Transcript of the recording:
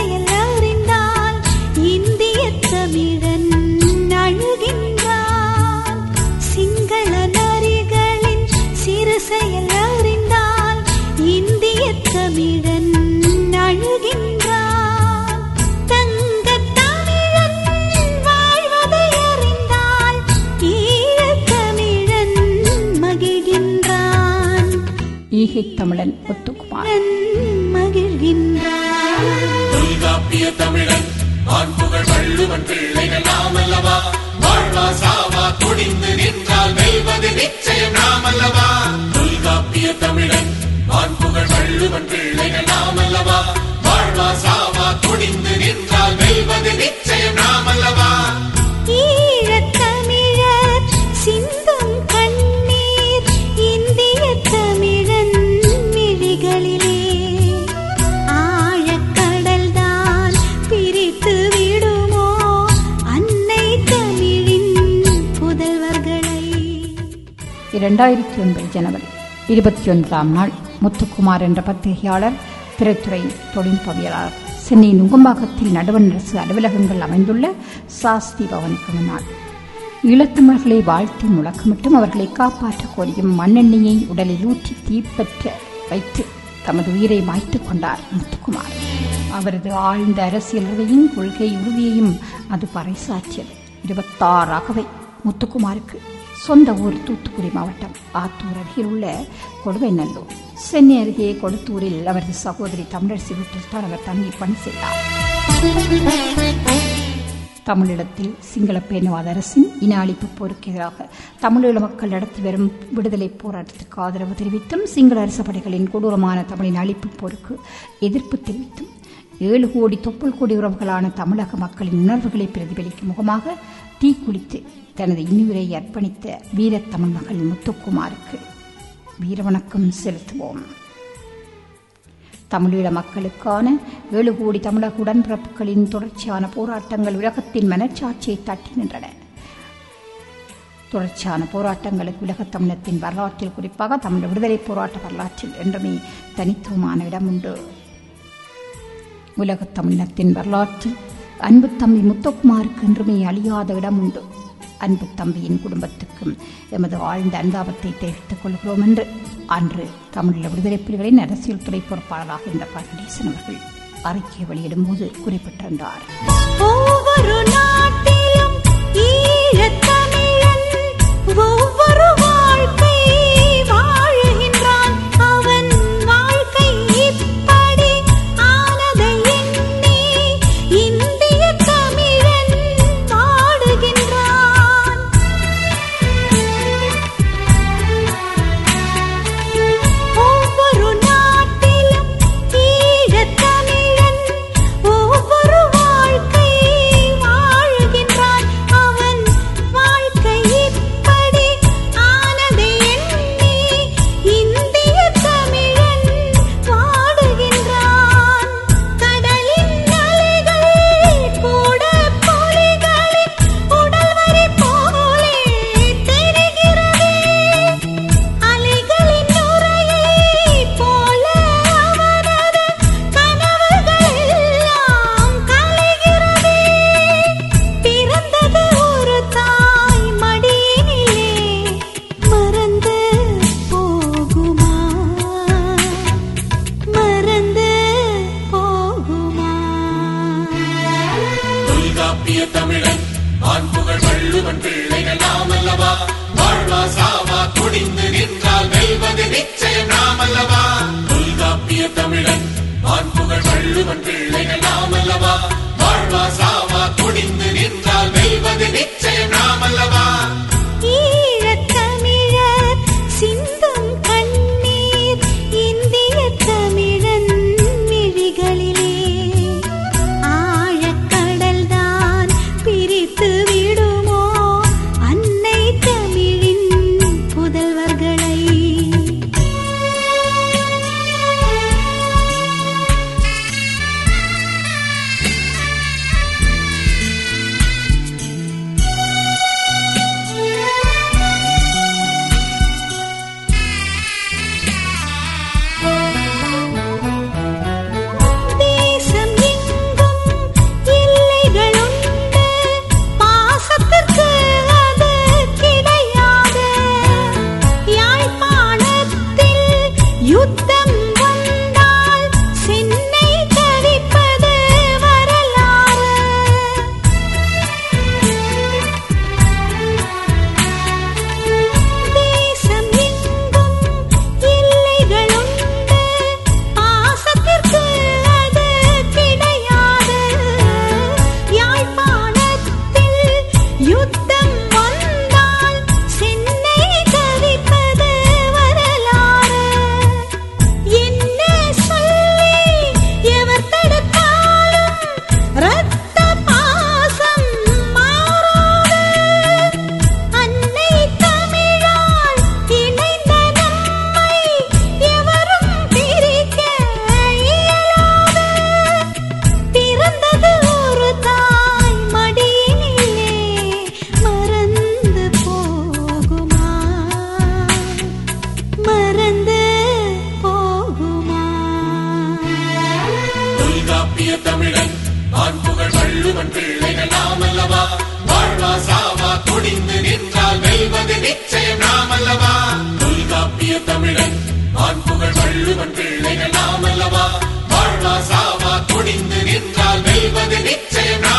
செயல் அறிந்தால் இந்திய தமிழன் அழுகின்றான். சிங்கள நரிகளின் சிறு செயல் அறிந்தால் இந்திய தமிழன் அழுகின்றான். தங்கத் தமிழன் வாழ்வதை அறிந்தால் ஈழத் தமிழன் மகிழ்கின்றான். ஈகைத் தமிழன் முத்துக்குமார் மகிழ்கின்றான். தொல்காப்பிய தமிழன் வான்புகழ் வள்ளுவன் பிள்ளைகள் நாமல்லவா, வாழ்வா சாவா துணிந்து நின்றால் வெல்வது நிச்சயம் நாமல்லவா. தொல்காப்பிய தமிழன் வான்புகழ் வள்ளுவன் பிள்ளைகள் நாமல்லவா, வாழ்வா சாவா துணிந்து நின்றால் வெல்வது நிச்சயம் நாமல்லவா. ஈழத் தமிழர் சிந்தும் கண்ணீர் இந்திய தமிழன் மிழிகளிலே ஆழக்கடல்தான் பிரித்து விடுமோ அன்னை தமிழின் புதல்வர்களை. 2009 ஜனவரி 21ஆம் நாள் முத்துக்குமார் என்ற பத்திரிகையாளர், திரைத்துறை தொழில்நுட்பவியலாளர் சென்னை நுங்கம்பாக்கத்தில் நடுவண் அரசு அலுவலகங்கள் அமைந்துள்ள சாஸ்தி பவனுக்கு முன்னால் ஈழத்தமிழர்களை வாழ்த்தி முழக்கமிட்டும் அவர்களை காப்பாற்றக் கோரியும் மண்ணெண்ணெயை உடலில் ஊற்றி தீப்பற்ற வைத்து தமது உயிரை மாய்த்துக் கொண்டார் முத்துக்குமார். அவரது ஆழ்ந்த அரசியல் உறுதியும் கொள்கை உறுதியையும் அது பறைசாற்றியது. 26 அகவை முத்துக்குமாருக்கு சொந்த ஊர் தூத்துக்குடி மாவட்டம் ஆத்தூர் அருகில் உள்ள கொடுவைநல்லூர். சென்னை அருகே கொடுத்தூரில் அவரது சகோதரி தமிழரசி வீட்டில் தான் அவர் தங்கி பணி செய்தார். தமிழீழத்தில் சிங்கள பேணுவாத அரசின் இன அழிப்பு போருக்கு எதிராக தமிழீழ மக்கள் நடத்தி வரும் விடுதலை போராட்டத்திற்கு ஆதரவு தெரிவித்தும் சிங்கள அரசு படைகளின் கொடூரமான தமிழின் அழிப்பு போருக்கு எதிர்ப்பு தெரிவித்தும் 7 கோடி தொப்புள் கோடி உறவுகளான தமிழக மக்களின் உணர்வுகளை பிரதிபலிக்கும் முகமாக தீக்குளித்து தனது இன்னுயிரை அர்ப்பணித்த வீரத்தமிழ் மகள் முத்துக்குமாருக்கு வீரவணக்கம் செலுத்துவோம். தமிழீழ மக்களுக்கான 7 கோடி தமிழக உடன்பிறப்புகளின் தொடர்ச்சியான போராட்டங்கள் உலகத்தின் மனச்சாட்சியை தட்டி நின்றன. தொடர்ச்சியான போராட்டங்களுக்கு உலகத் தமிழத்தின் வரலாற்றில், குறிப்பாக தமிழ் விடுதலை போராட்ட வரலாற்றில் என்றுமே தனித்துவமான இடம் உண்டு. உலகத் தமிழினத்தின் வரலாற்றில் அன்பு தம்பி முத்துக்குமாருக்கு என்றுமே அழியாத இடம் உண்டு. அன்பு தம்பியின் குடும்பத்துக்கும் எமது ஆழ்ந்த அனுதாபத்தை தெரிவித்துக் கொள்கிறோம் என்று அன்று தமிழீழ விடுதலை புலிகளின் அரசியல் துறை பொறுப்பாளராக இருந்த நடேசன் அவர்கள் அறிக்கை வெளியிடும் போது குறிப்பிட்டிருந்தார். ஒவ்வொரு நாட்டிலும் ஈழத் தமிழன் ஒவ்வொரு வாழ்க்கை வாழுகின்றான். அவன் வாழ்க்கை இப்படி ஆனதை எண்ணி இந்திய தமிழன் வாடுகின்றான். ஒவ்வொரு நாட்டிலும் ஈழத் தமிழன் ஒவ்வொரு வாழ்க்கை வாழுகின்றான். அவன் வாழ்க்கை இப்படி ஆனதை எண்ணி இந்திய தமிழன் வாடுகின்றான். கடலின் அலைகள் கூட புலிகளின் உடல்வரை போலே தெரிகிறதே. அலைகளின் நுரையை போல அவனது கனவுகள் எல்லாம் கலைகிறதே. பிறந்தது ஒரு தாய் மடியினிலே, மறந்து போகுமா, மறந்து போகுமா. தொல்காப்பிய தமிழன் வான்புகழ் வள்ளுவன் பிள்ளைகள் நாமல்லவா, வாழ்வா சாவா துணிந்து நின்றால் வெல்வது நிச்சயம் நாமல்லவா. தொல்காப்பிய தமிழன் வான்புகழ் வள்ளுவன் பிள்ளைகள் நாமல்லவா, வாழ்வா சாவா துணிந்து நின்றால் வெல்வது நிச்சயம் நாமல்லவா. ஈழத் தமிழர் சிந்தும் கண்ணீர் இந்திய தமிழன் மிழிகளிலே ஆழக்கடல்தான் பிரித்து விடுமோ அன்னை தமிழின் புதல்வர்களை. பிறந்தது ஒரு தாய் மடியினிலே, மறந்து போகுமா, மறந்து போகுமா? தொல்காப்பிய தமிழன் வான்புகழ் வள்ளுவன் பிள்ளைகள் நாமல்லவா, வாழ்வா சாவா துணிந்து நின்றால் வெல்வது நிச்சயம் நாமல்லவா. தொல்காப்பிய தமிழன் வான்புகழ் வள்ளுவன் பிள்ளைகள் நாமல்லவா, வாழ்வா சாவா துணிந்து நின்றால் வெல்வது நிச்சயம்